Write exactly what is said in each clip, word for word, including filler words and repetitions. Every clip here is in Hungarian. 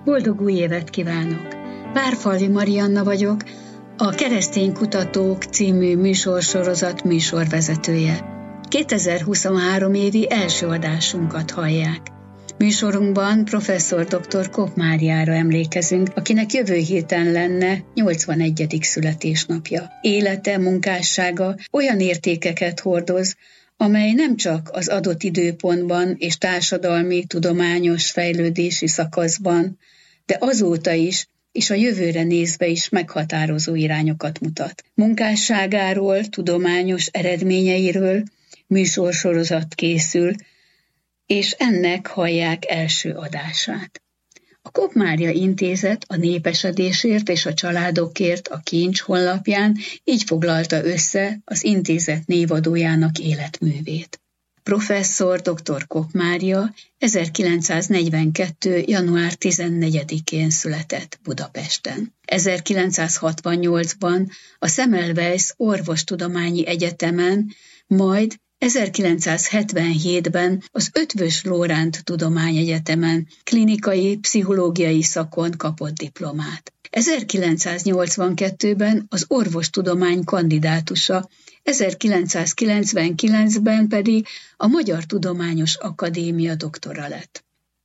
Boldog új évet kívánok! Várfalvi Marianna vagyok, a Keresztény Kutatók című műsorsorozat műsorvezetője. kétezer-huszonhárom évi első adásunkat hallják. Műsorunkban professzor dr. Kopp Máriára emlékezünk, akinek jövő héten lenne nyolcvanegyedik születésnapja. Élete, munkássága olyan értékeket hordoz, amely nem csak az adott időpontban és társadalmi, tudományos fejlődési szakaszban, de azóta is, és a jövőre nézve is meghatározó irányokat mutat. Munkásságáról, tudományos eredményeiről műsorsorozat készül, és ennek hallják első adását. A Kopp Mária Intézet a népesedésért és a családokért a Kincs honlapján így foglalta össze az intézet névadójának életművét. Professzor dr. Kopp Mária ezerkilencszáznegyvenkettő. január tizennegyedikén született Budapesten. ezerkilencszázhatvannyolcban a Semmelweis Orvostudományi Egyetemen, majd ezerkilencszázhetvenhétben az Eötvös Loránd Tudományegyetemen klinikai pszichológiai szakon kapott diplomát. ezerkilencszáznyolcvankettőben az orvostudomány kandidátusa, ezerkilencszázkilencvenkilencben pedig a Magyar Tudományos Akadémia doktora lett.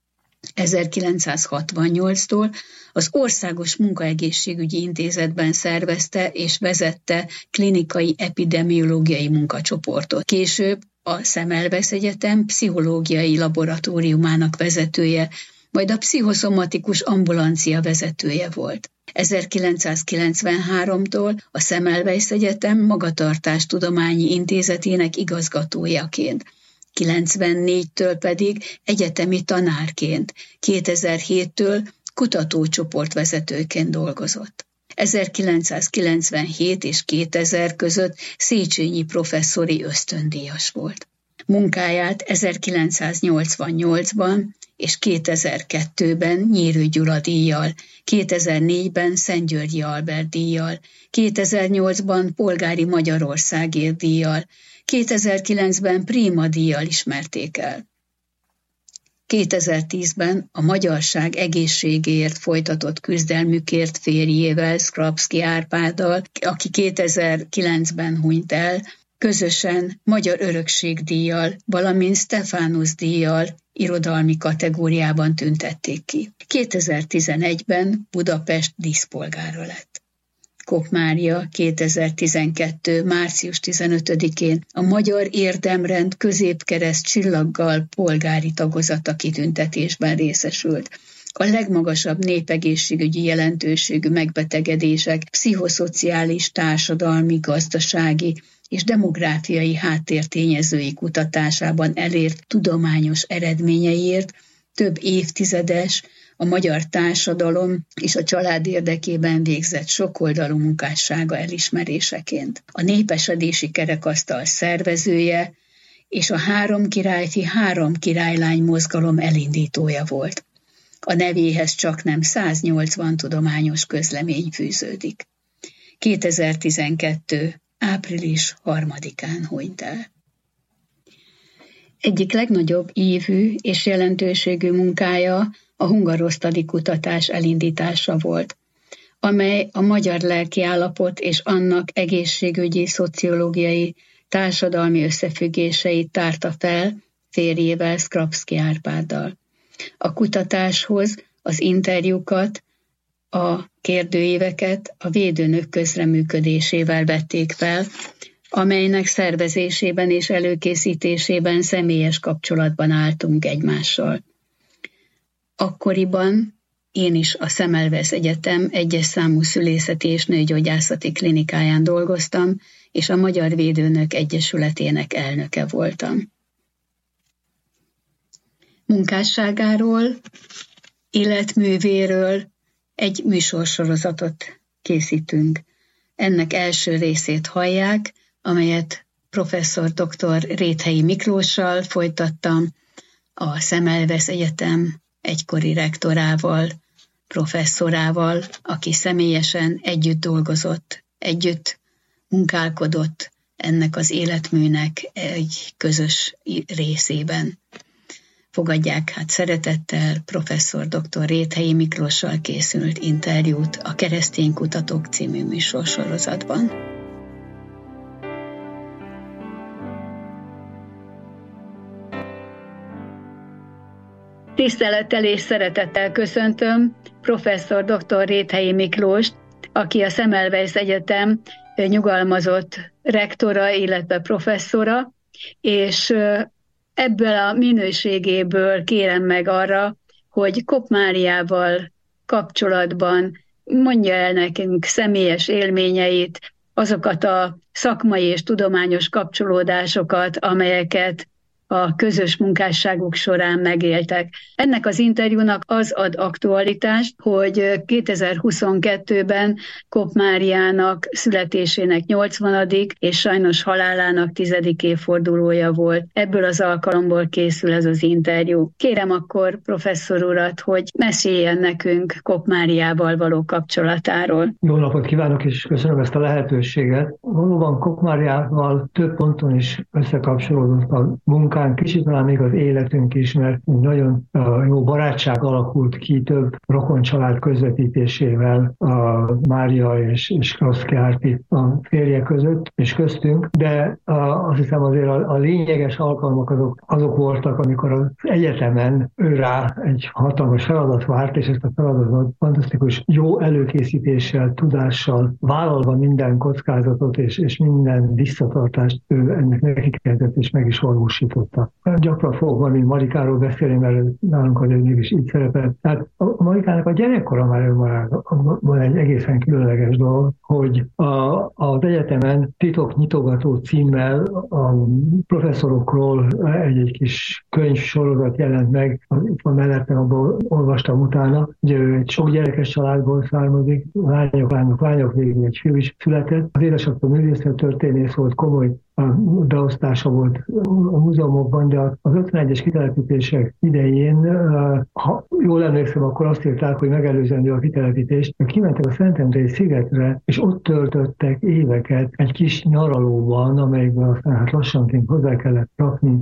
ezerkilencszázhatvannyolctól az Országos Munkaegészségügyi Intézetben szervezte és vezette klinikai epidemiológiai munkacsoportot. Később a Semmelweis Egyetem pszichológiai laboratóriumának vezetője, majd a pszichoszomatikus ambulancia vezetője volt. ezerkilencszázkilencvenháromtól a Semmelweis Egyetem Magatartástudományi Intézetének igazgatójaként, kilencvennégytől pedig egyetemi tanárként, kétezer-héttől kutatócsoportvezetőként dolgozott. ezerkilencszázkilencvenhét és kétezer között Széchenyi professzori ösztöndíjas volt. Munkáját ezerkilencszáznyolcvannyolcban és kétezer-kettőben Nyírő Gyula díjjal, kétezer-négyben Szent-Györgyi Albert díjjal, kétezer-nyolcban Polgári Magyarországért díjjal, kétezer-kilencben Prima díjjal ismerték el. kétezer-tízben a magyarság egészségéért folytatott küzdelmükért férjével, Skrapszky Árpáddal, aki kétezer-kilencben hunyt el, közösen Magyar Örökség-díjjal, valamint Stephanus díjjal irodalmi kategóriában tüntették ki. kétezer-tizenegyben Budapest díszpolgára lett. Kopp Mária kétezer-tizenkettő. március tizenötödikén a Magyar Érdemrend középkereszt csillaggal polgári tagozata kitüntetésben részesült. A legmagasabb népegészségügyi jelentőségű megbetegedések pszichoszociális, társadalmi, gazdasági és demográfiai háttértényezői kutatásában elért tudományos eredményeiért több évtizedes, a magyar társadalom és a család érdekében végzett sokoldalú munkássága elismeréseként. A népesedési kerekasztal szervezője és a Három királyfi, Három királylány mozgalom elindítója volt. A nevéhez csaknem száznyolcvan tudományos közlemény fűződik. kétezer-tizenkettő. április harmadikán hunyt el. Egyik legnagyobb ívű és jelentőségű munkája a hungarosztali kutatás elindítása volt, amely a magyar lelkiállapot és annak egészségügyi, szociológiai, társadalmi összefüggéseit tárta fel férjével, Skrapszky Árpáddal. A kutatáshoz az interjúkat, a kérdőíveket a védőnök közreműködésével vették fel, amelynek szervezésében és előkészítésében személyes kapcsolatban álltunk egymással. Akkoriban én is a Semmelweis Egyetem egyes számú szülészeti és nőgyógyászati klinikáján dolgoztam, és a Magyar Védőnök Egyesületének elnöke voltam. Munkásságáról, életművéről egy műsorsorozatot készítünk. Ennek első részét hallják, amelyet professzor dr. Réthelyi Miklóssal folytattam, a Semmelweis Egyetem egykori rektorával, professzorával, aki személyesen együtt dolgozott, együtt munkálkodott ennek az életműnek egy közös részében. Fogadják hát szeretettel professzor dr. Réthelyi Miklóssal készült interjút a Keresztény Kutatók című műsorsorozatban. Tisztelettel és szeretettel köszöntöm professzor dr. Réthelyi Miklóst, aki a Semmelweis Egyetem nyugalmazott rektora, illetve professzora, és ebből a minőségéből kérem meg arra, hogy Kopp Máriával kapcsolatban mondja el nekünk személyes élményeit, azokat a szakmai és tudományos kapcsolódásokat, amelyeket a közös munkásságuk során megéltek. Ennek az interjúnak az ad aktualitást, hogy kétezer-huszonkettőben Kopp Máriának születésének nyolcvanadik és sajnos halálának tizedik évfordulója volt. Ebből az alkalomból készül ez az interjú. Kérem akkor professzor urat, hogy meséljen nekünk Kopp Máriával való kapcsolatáról. Jó napot kívánok, és köszönöm ezt a lehetőséget. Valóban Kopp Máriával több ponton is összekapcsolódott a munkánk, kicsit talán még az életünk is, mert nagyon uh, jó barátság alakult ki több rokoncsalád közvetítésével a Mária és, és Kroszky Árpi a férje között és köztünk, de uh, azt hiszem azért a, a lényeges alkalmak azok, azok voltak, amikor az egyetemen ő rá egy hatalmas feladat várt, és ezt a feladatot fantasztikus jó előkészítéssel, tudással, vállalva minden kockázatot és, és minden visszatartást ő ennek neki kezdett és meg is valósított. Gyakran fogok valami Marikáról beszélni, mert nálunk azért mégis így szerepel. Tehát a Marikának a gyerekkora már önmagában egy egészen különleges dolog, hogy a, az egyetemen Titoknyitogató címmel a professzorokról egy-egy kis könyvsorozat jelent meg, itt van mellettem, abban olvastam utána, ugye ő egy sok gyerekes családból származik, lányok, lányok, lányok, végül egy fiú is született. Az édesapja művészettörténész volt, komoly beosztása volt a múzeumokban, de az ötvenegyes kitelepítések idején, ha jól emlékszem, akkor azt írták, hogy megelőzendő a kitelepítést, kimentek a Szentendrei szigetre, és ott töltöttek éveket egy kis nyaralóban, amelyben aztán hát lassanként hozzá kellett rakni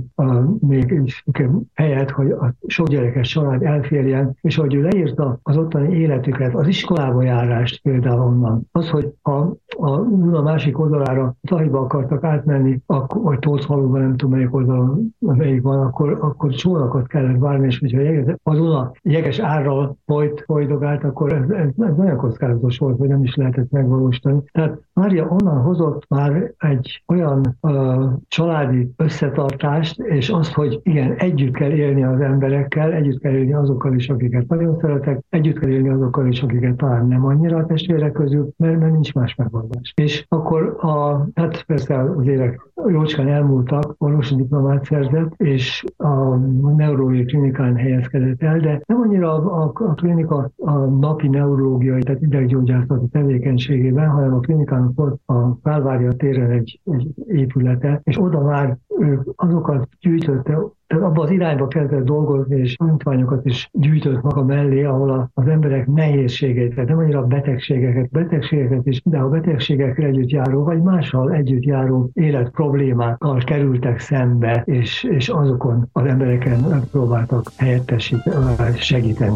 még is helyet, hogy a sok gyerekes család elférjen, és ahogy ő leírta az ottani életüket, az iskolába járást például onnan. Az, hogy a, a, a másik oldalára Tahiba akartak átmenni, akkor, vagy Tócfaluban, nem tudom melyik oldalon, melyik van, akkor, akkor csónakot kellett várni, és hogyha jeges, azon a jeges árral folyt, folydogált, akkor ez, ez, ez nagyon kockázatos volt, hogy nem is lehetett megvalósítani. Tehát Mária onnan hozott már egy olyan uh, családi összetartást, és azt, hogy igen, együtt kell élni az emberekkel, együtt kell élni azokkal is, akiket nagyon szeretek, együtt kell élni azokkal is, akiket talán nem annyira a testvérek közül, mert, mert nincs más megoldás. És akkor a, hát persze az évek jócskán elmúltak, orvosi diplomát szerzett, és a neurológiai klinikán helyezkedett el, de nem annyira a, a, a klinika a napi neurológiai, tehát ideggyógyászati tevékenységében, hanem a klinikának volt a Kálvária téren egy, egy épülete, és oda már ők azokat gyűjtötte, tehát abban az irányba kezdett dolgozni, és tanítványokat is gyűjtött maga mellé, ahol az emberek nehézségeit, tehát nem annyira a betegségeket, betegségeket is, de a betegségekkel együtt járó, vagy mással együtt járó életproblémákkal kerültek szembe, és, és azokon az embereken próbáltak helyettesíteni, segíteni.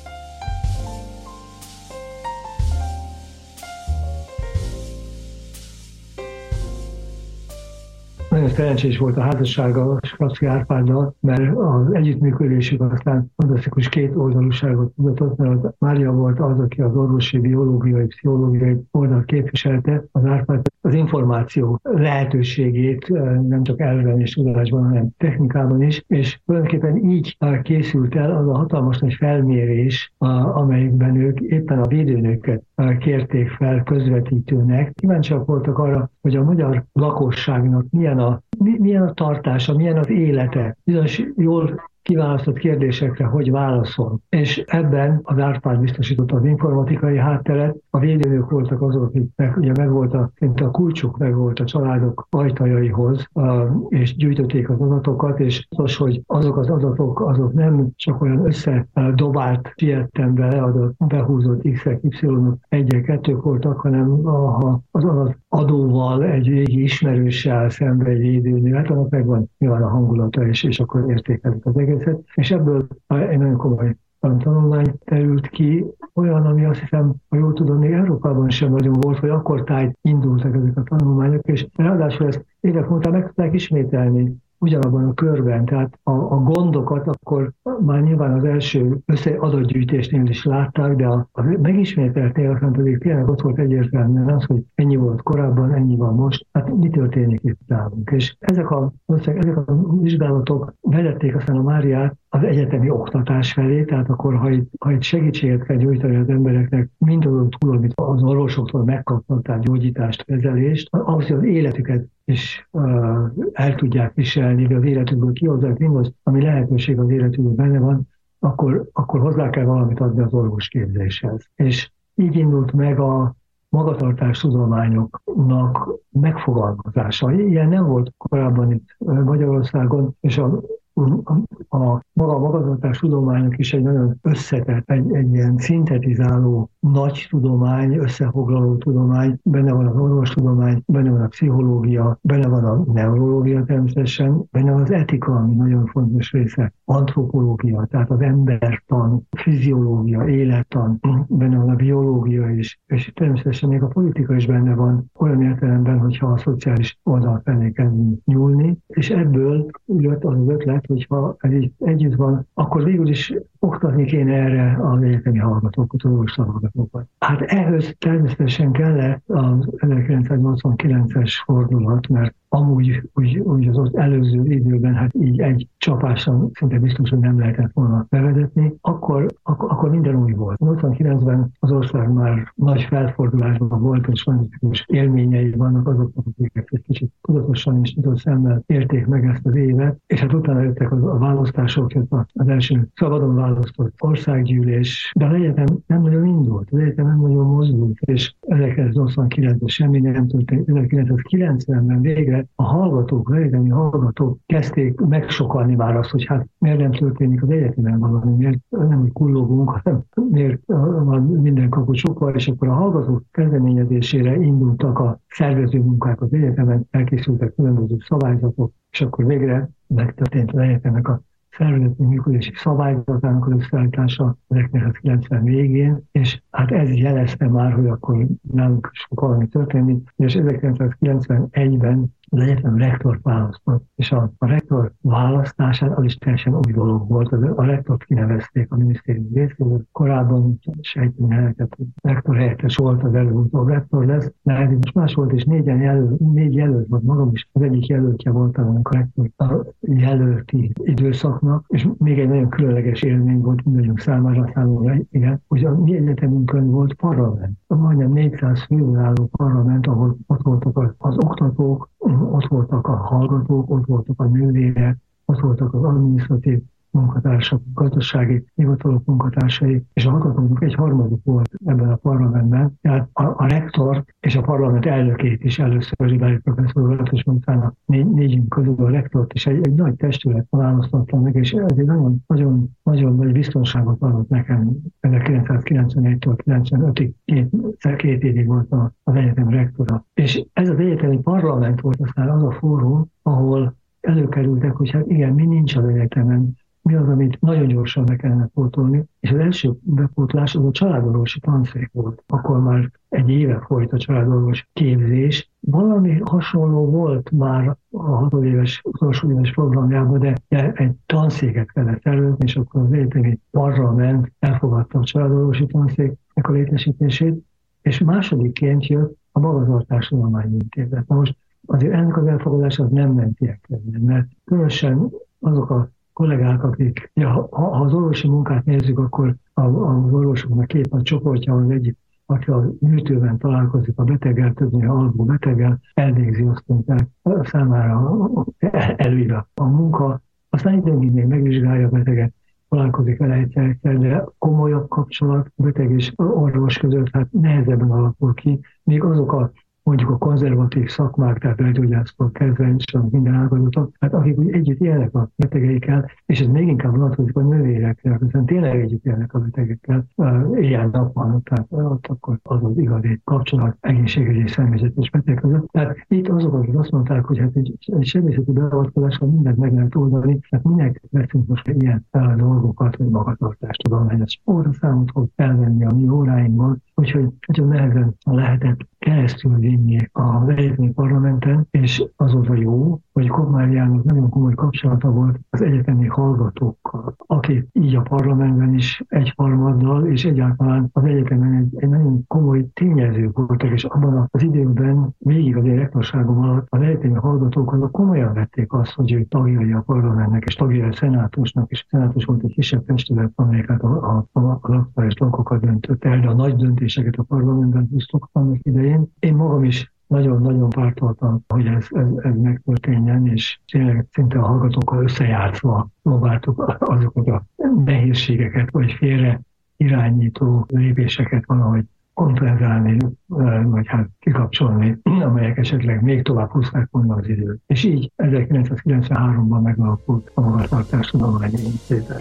Nagyon szerencsés volt a házassága Kroszky Árpáddal, mert az együttműködésük aztán fantasztikus két oldalúságot mutatott, mert az Mária volt az, aki az orvosi, biológiai, pszichológiai oldalt képviselte, az Árpád az információ lehetőségét nem csak elven és tudásban, hanem technikában is, és tulajdonképpen így készült el az a hatalmas nagy felmérés, amelyikben ők éppen a védőnőket kérték fel közvetítőnek. Kíváncsiak voltak arra, hogy a magyar lakosságnak milyen a, milyen a tartása, milyen az élete. Bizonyos jól kiválasztott kérdésekre hogy válaszol. És ebben az Árpád biztosította az informatikai hátteret, a védőnők voltak azok, akiknek ugye megvolt a, a kulcsuk, megvolt a családok ajtajaihoz, és gyűjtötték az adatokat, és az, hogy azok az adatok, azok nem csak olyan összedobált, siettem beleadott, behúzott X-ek, Y-ok, egyek, kettők voltak, hanem ha az adat adóval egy régi ismerőssel szembe egy védőnő, hát annak megvan nyilván a hangulata is, és akkor értékelik az egész. egészet, és ebből egy nagyon komoly tanulmány terült ki, olyan, ami azt hiszem, ha jól tudom, még Európában sem nagyon volt, hogy akkor tájt indultak ezek a tanulmányok, és ráadásul ezt évek múltán meg tudták ismételni ugyanabban a körben, tehát a, a gondokat akkor már nyilván az első összeadatgyűjtésnél is látták, de a, a megismételtnél aztán pedig tényleg ott volt egyértelműen az, hogy ennyi volt korábban, ennyi van most, hát mi történik itt nálunk. És ezek a, ezek a vizsgálatok vezették aztán a Máriát az egyetemi oktatás felé, tehát akkor, ha itt, ha itt segítséget kell nyújtani az embereknek, mindazon túl, amit az orvosoktól megkapnak, tehát gyógyítást, kezelést, ahhoz, hogy az életüket is uh, el tudják viselni, de az életükből kihozzák mindazt, ami lehetőség az életükből benne van, akkor, akkor hozzá kell valamit adni az orvosképzéshez. És így indult meg a magatartás tudományoknak megfogalmazása. Ilyen nem volt korábban itt Magyarországon, és a A, a maga a magatartás tudományok is egy nagyon összetett, egy, egy ilyen szintetizáló nagy tudomány, összefoglaló tudomány, benne van az orvostudomány, benne van a pszichológia, benne van a neurológia természetesen, benne van az etika, ami nagyon fontos része, antropológia, tehát az embertan, fiziológia, élettan, benne van a biológia is, és természetesen még a politika is benne van, olyan értelemben, hogyha a szociális oldal felé kezdünk nyúlni, és ebből jött az az ötlet, hogyha ez így együtt van, akkor végül is oktatni kéne erre az egyetemi hallgatókat, az orvos hallgatókat. Hát ehhez természetesen kellett az ezerkilencszáznyolcvankilences fordulat, mert amúgy úgy, úgy az ott előző időben, hát így egy csapáson szinte biztos, hogy nem lehetett volna bevezetni, akkor, ak- akkor minden új volt. nyolcvankilencben az ország már nagy felfordulásban volt, és fantasztikus élményei vannak azoknak, akik egy kicsit tudatosan és nyitott szemmel érték meg ezt az évet, és hát utána jöttek a, a választások, jött az első szabadon választott országgyűlés, de az egyetem nem nagyon indult, az egyetem nem nagyon mozdult, és ezerkilencszáznyolcvankilencben semmi nem történt, ezerkilencszázkilencvenben végre a hallgatók, az egyetemi hallgatók kezdték megsokalni már azt, hogy hát miért nem történik az egyetemen valami, miért nem úgy kullogunk, hanem miért van minden kapu csukva, és akkor a hallgatók kezdeményezésére indultak a szervező munkák az egyetemen, elkészültek különböző szabályzatok, és akkor végre megtörtént az egyetemnek a szervezeti működési szabályzatának az összeállítása ezerkilencszázkilencven végén, és hát ez jelezte már, hogy akkor nálunk is fog valami történni, és ezerkilencszázkilencvenegyben az egyetem rektort választott, és a, a rektor választásán az is teljesen új dolog volt. A rektort kinevezték a minisztérium részéről. Korábban sejteni lehetett, hogy rektor helyettes volt, az előbb-utóbb rektor lesz, de ez most más volt, és négyen jelölt, négy jelölt volt, magam is az egyik jelöltje voltam annak a rektor a jelölti időszaknak, és még egy nagyon különleges élmény volt mindannyiunk számára, számomra, igen, hogy a mi egyetemünkön volt parlament. Majdnem négyszáz főből álló parlament, ahol ott voltak az, az oktatók, ott voltak a hallgatók, ott voltak a nővérek, ott voltak az adminisztratív munkatársak, gazdasági hivatalok munkatársai, és a hallgatóknak egy harmadik volt ebben a parlamentben. Tehát a, a rektor és a parlament elnökét is először Ribári professzor volt, és utána négy, négyünk közül a rektort is egy, egy nagy testület választottam meg, és ez egy nagyon, nagyon, nagyon nagy biztonságot adott nekem. ezerkilencszázkilencvenegytől kilencvenötig két, két évig volt az egyetem rektora. És ez az egyetemi parlament volt aztán az a fórum, ahol előkerültek, hogy hát igen, mi nincs az egyetemen, mi az, amit nagyon gyorsan be kellene pótolni, és az első bepótlás az a családorvosi tanszék volt. Akkor már egy éve folyt a családorvos képzés. Valami hasonló volt már a hatodéves, utolsó éves programjában, de egy tanszéket kellett előzni, és akkor az egyetemi parlament elfogadta a családorvosi tanszéknek a létesítését, és másodikként jött a Magatartástudományi Intézet. Na most azért ennek az elfogadása az nem ment ilyen könnyen, mert különösen azok a kollégák, akik, ja, ha, ha az orvosi munkát nézzük, akkor az orvosoknak két nagy csoportja, az egyik, aki a műtőben találkozik a beteggel, többnyire alvó beteggel, elvégzi azt, hogy számára előírja a munka, aztán időnként még megvizsgálja a beteget, találkozik vele egyszer, de komolyabb kapcsolat beteg és orvos között hát nehezebben alakul ki, még azok a mondjuk a konzervatív szakmák, tehát belgyógyásztól kezdve is a minden ágazatok, hát akik úgy együtt élnek a betegeikkel, és ez még inkább vonatkozik a nővérekre, hiszen tényleg együtt élnek a betegekkel, éjjel-nappal, tehát ott akkor az az igazi kapcsolat egészségügyi személyzetes beteg között. Tehát itt azok, akik azt mondták, hogy hát egy, egy sebészeti beavatkozással mindent meg lehet oldani, tehát minek veszünk most ilyen dolgokat, vagy magatartástudományos óraszámot fog felvenni a mi óráinkban, úgyhogy nagyon nehezen lehetett keresztül vinni az egyetemi parlamenten, és az volt a jó, hogy Kopp-Máriának nagyon komoly kapcsolata volt az egyetemi hallgatókkal, akik így a parlamentben is egyharmaddal, és egyáltalán az egyetemen egy, egy nagyon komoly tényezők voltak, és abban az időben végig az én rektorságom alatt az egyetemi hallgatók azok komolyan vették azt, hogy ő tagjai a parlamentnek, és tagjai a szenátusnak, és a szenátus volt egy kisebb testület, amelyek a, a, a, a lakpályos dolgokat döntött el, de a nagy döntéseket a parlamentben húztuk annak idején. Én magam is nagyon-nagyon pártoltam, hogy ez, ez, ez megtörténjen, és tényleg szinte a hallgatókkal összejátszva próbáltuk azokat a nehézségeket, vagy félre irányító lépéseket valahogy kompenzálni, vagy hát kikapcsolni, amelyek esetleg még tovább húzták volna az időt. És így ezerkilencszázkilencvenháromban megalakult a Magatartástudományi Intézet.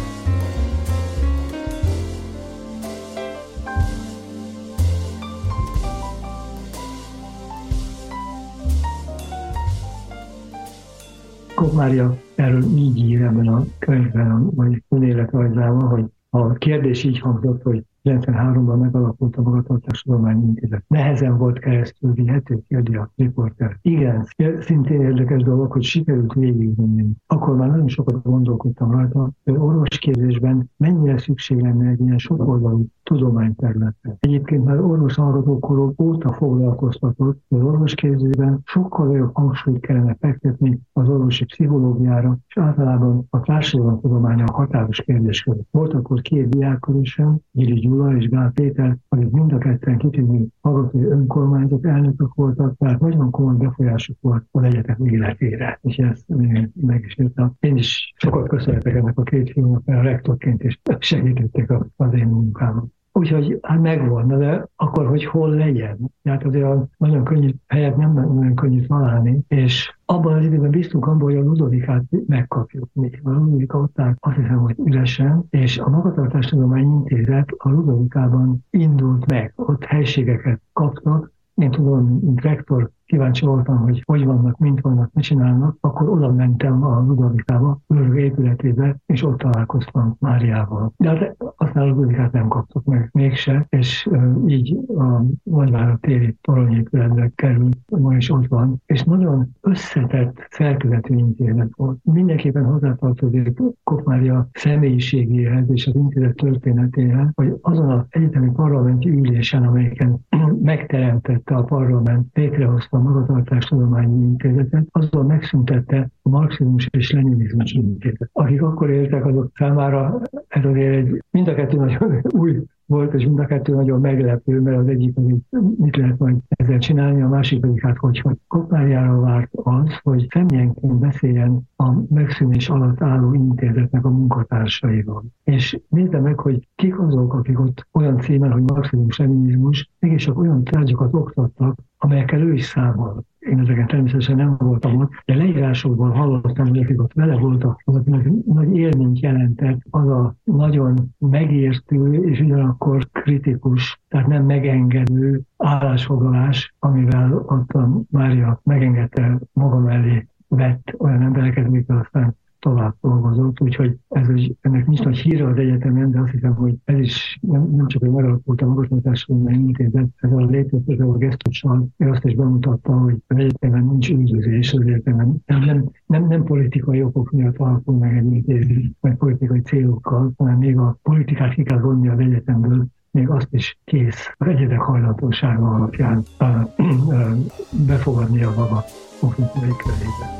Kopp-Mária erről így ír ebben a könyvben, vagy önéletrajzában, hogy a kérdés így hangzott, hogy kilencvenháromban megalakult a Magatartástudományi Intézet. Nehezen volt keresztül vihető, kérdi a riporter. Igen, szintén érdekes dolog, hogy sikerült végigvinni. Akkor már nagyon sokat gondolkodtam rajta, hogy orvosképzésben mennyire szükség lenne egy ilyen sokoldalú tudományterületre. Egyébként már orvoshallgatókorok óta foglalkoztatott, az orvosképzésben sokkal nagyobb hangsúlyt kellene fektetni az orvosi pszichológiára, és általában a társadalomtudománya a határos kérdés között. Volt akkor két diákkörösöm, Gyuri Gyula és Gál Péter, akik mind a ketten kitűnő hallgatói önkormányzat elnökök voltak, tehát nagyon komoly befolyásuk volt az egyetem életére. És ezt meg is írtam. Én is sokat köszönhetek ennek a két fiúnak, mert a rektorként is segítettek az én munkámat. Úgyhogy hát megvan, de akkor, hogy hol legyen. Tehát azért a nagyon könnyű helyet nem nagyon könnyű találni, és abban az időben biztunk abban, hogy a Ludovikát megkapjuk mi. A Ludovika ott áll, azt hiszem, hogy üresen, és a Magatartástudományi Intézet a Ludovikában indult meg, ott helységeket kaptak. Én tudom, mint rektor kíváncsi voltam, hogy hogy vannak, mint vannak, mit csinálnak, akkor oda mentem a Ludovikába, Örök épületébe, és ott találkoztam Máriával. De hát aztán a Ludovikát nem kaptuk meg mégse, és uh, így a Nagyvárad téri toronyépületbe került, ma is ott van, és nagyon összetett szerkezetű intézet volt. Mindenképpen hozzátartozik Kopp-Mária személyiségéhez és az intézet történetéhez, hogy azon az egyetemi parlamenti ülésen, amelyeken megteremtette a parlament, létrehozta a Magatartástudományi Intézetet, azzal megszüntette a marxizmus és leninizmus intézet. Akik akkor éltek, azok számára ez azért egy, mind a kettő nagyon új volt, és mind a kettő nagyon meglepő, mert az egyik, hogy mit lehet majd ezzel csinálni, a másik pedig hát, hogyha Kopp-Máriára várt az, hogy személyenként beszéljen a megszűnés alatt álló intézetnek a munkatársaival. És nézze meg, hogy kik azok, akik ott olyan címen, hogy marxizmus, leninizmus, mégis csak olyan tárgyakat oktattak, amelyekkel ő is számol. Én ezeken természetesen nem voltam ott, de leírásokból hallottam, hogy akik ott vele voltak, azoknak nagy élményt jelentett az a nagyon megértő és ugyanakkor kritikus, tehát nem megengedő állásfoglalás, amivel ott a Mária megengedte maga mellé vett olyan embereket, amikkel aztán tovább dolgozott, úgyhogy ez, ennek nincs nagy híre az egyetemen, de azt hiszem, hogy ez is nem, nem csak, hogy megalakult a Magatartástudományi Intézet, ezzel a létező a gesztussal, ő azt is bemutatta, hogy az egyetemen nincs üldözés, az egyetemen nem, nem, nem, nem politikai okok miatt alakul meg egy intézet, vagy politikai célokkal, hanem még a politikát ki kell vonni az egyetemből, még azt is kész az egyetek hajlandósága alapján befogadni a maga oktatói körébe.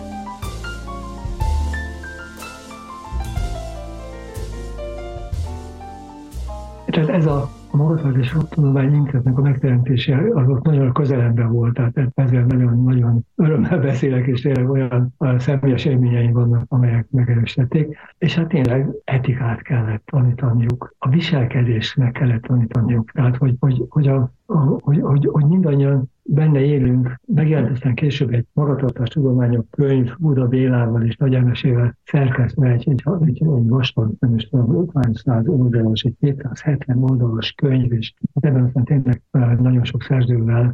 Tehát ez a Magatartástudományi Intézetnek a megteremtése az ott nagyon közelemben volt, tehát ezzel nagyon-nagyon örömmel beszélek, és tényleg olyan, olyan személyes élményeim vannak, amelyek megerősítették. És hát tényleg etikát kellett tanítaniuk, a viselkedésnek kellett tanítaniuk. Tehát, hogy, hogy, hogy a hogy, hogy, hogy mindannyian benne élünk. Megjelent aztán később egy magatartástudományok könyv Buda Bélával és Nagy Emesével szerkesztve egy, egy, egy, egy vastag, nem is tudom, ötvenszáz oldalas, egy kétszázhetven oldalas könyv, és ebben aztán tényleg nagyon sok szerzővel,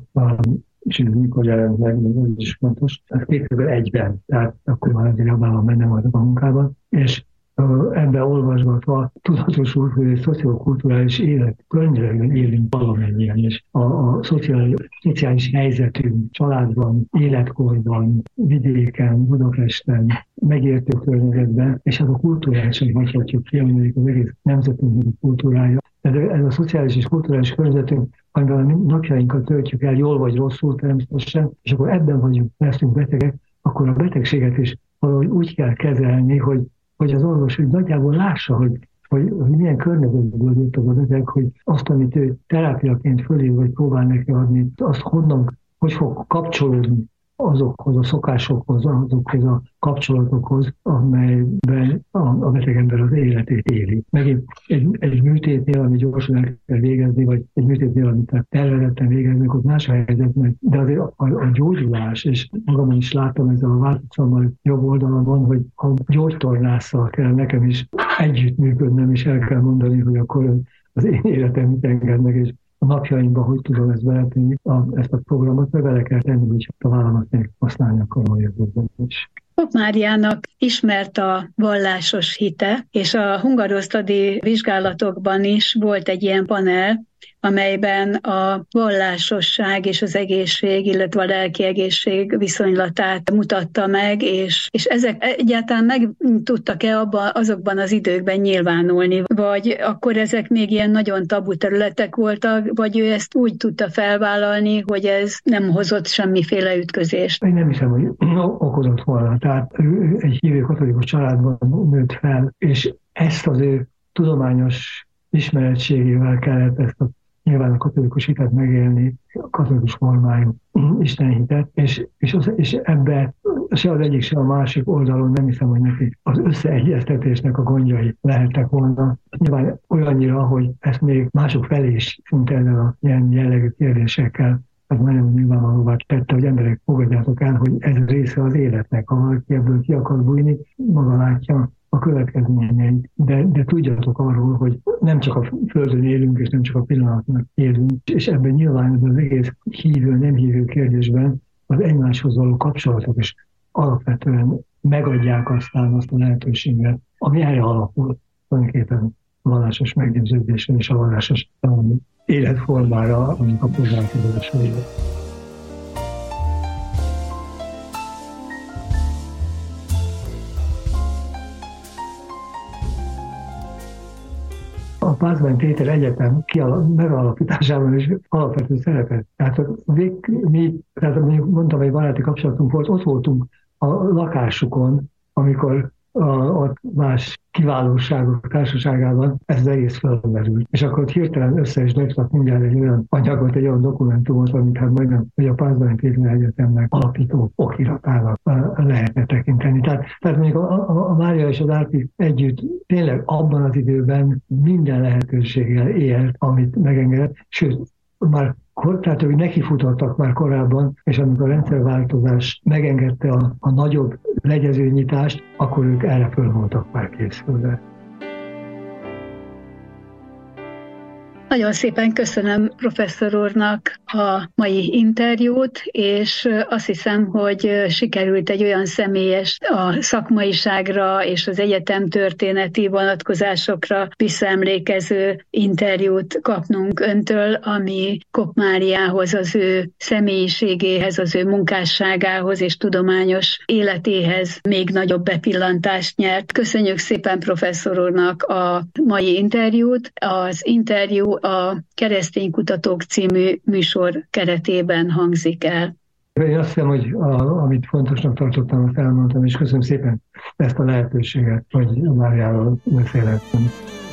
és ez mikor jelent meg, ez is fontos, ez kétezer-egyben, tehát akkor már azért abban benne voltak a munkában, és ebben olvasgatva tudatosul, hogy a szociokulturális élet környezetben élünk valamennyien, és a, a szociális, szociális helyzetünk családban, életkorban, vidéken, Budapesten, megértő környezetben, és ez a kulturális, hogy mondhatjuk ki, amelyik az egész nemzetünk kultúrája. Ez, ez a szociális és kulturális környezetünk, amiben a napjainkat töltjük el, jól vagy rosszul természetesen, és akkor ebben vagyunk, leszünk betegek, akkor a betegséget is valahogy úgy kell kezelni, hogy hogy az orvos hogy nagyjából lássa, hogy, hogy, hogy milyen környezetből jött az a beteg, hogy azt, amit ő terápiaként fölír, vagy próbál neki adni, azt honnan, hogy fog kapcsolódni azokhoz a szokásokhoz, azokhoz a kapcsolatokhoz, amelyben a, a beteg ember az életét éli. Megint egy, egy műtétnél, ami gyorsan el kell végezni, vagy egy műtétnél, amit tervezetten végeznek, ott más a helyzet, de azért a, a, a gyógyulás, és magamon is láttam ezzel a változatban jobb oldalon van, hogy a gyógytornásszal kell nekem is együttműködnem, és el kell mondani, hogy akkor az én életem mit enged meg, és a napjaimban hogy tudom ezt beletenni, a, ezt a programot, meg bele kell tenni, hogy a vállamat még használni akarom a jövőben is. Kopp Máriának ismert a vallásos hite, és a hungarosztadi vizsgálatokban is volt egy ilyen panel, amelyben a vallásosság és az egészség, illetve a lelki egészség viszonylatát mutatta meg, és, és ezek egyáltalán meg tudtak-e abban, azokban az időkben nyilvánulni, vagy akkor ezek még ilyen nagyon tabu területek voltak, vagy ő ezt úgy tudta felvállalni, hogy ez nem hozott semmiféle ütközést? Én nem hiszem, hogy okozott volna. Tehát ő egy hívő katolikus családban nőtt fel, és ezt az ő tudományos ismeretségével kellett ezt a nyilván a katolikus hitet megélni, a katolikus formájú istenhitet, és, és, az, és ebbe se az egyik, se a másik oldalon nem hiszem, hogy neki az összeegyeztetésnek a gondjai lehettek volna. Nyilván olyannyira, hogy ezt még mások felé is szinte ezzel a ilyen jellegű kérdésekkel, az nagyon nyilvánvalóvá tette, hogy emberek fogadjátok el, hogy ez része az életnek, ha valaki ebből ki akar bújni, maga látja a következményeit, de, de tudjatok arról, hogy nem csak a Földön élünk, és nem csak a pillanatnak élünk, és ebben nyilván az egész hívő-nem hívő kérdésben az egymáshoz való kapcsolatok is alapvetően megadják aztán azt a lehetőséget, ami erre alapul, tulajdonképpen a vallásos meggyőződésen és a vallásos um, életformára, amik a próbálkozásra élet. A Pázmány Péter Egyetem megalapításában is alapvető szerepet. Tehát, mi, tehát mondtam, hogy baráti kapcsolatunk volt, ott voltunk a lakásukon, amikor a, a más kiválóságok társaságában ez az egész felmerült. És akkor hirtelen össze is dobtak mindjárt egy olyan anyagot, egy olyan dokumentumot, amit hát majdnem, hogy a Pázmány Péter Egyetemnek alapító okiratának lehetne tekinteni. Tehát, tehát mondjuk a, a, a Mária és az Árpi együtt tényleg abban az időben minden lehetőséggel élt, amit megengedett, sőt, már tehát ők nekifutottak már korábban, és amikor a rendszerváltozás megengedte a, a nagyobb legyezőnyitást, akkor ők erre föl voltak már készülve. Nagyon szépen köszönöm professzor úrnak a mai interjút, és azt hiszem, hogy sikerült egy olyan személyes, a szakmaiságra és az egyetem történeti vonatkozásokra visszaemlékező interjút kapnunk öntől, ami Kopp Máriához, az ő személyiségéhez, az ő munkásságához és tudományos életéhez még nagyobb bepillantást nyert. Köszönjük szépen professzor úrnak a mai interjút. Az interjú a Keresztény Kutatók című műsor keretében hangzik el. Én azt hiszem, hogy a, amit fontosnak tartottam, azt elmondtam, és köszönöm szépen ezt a lehetőséget, hogy Máriával beszélhetünk.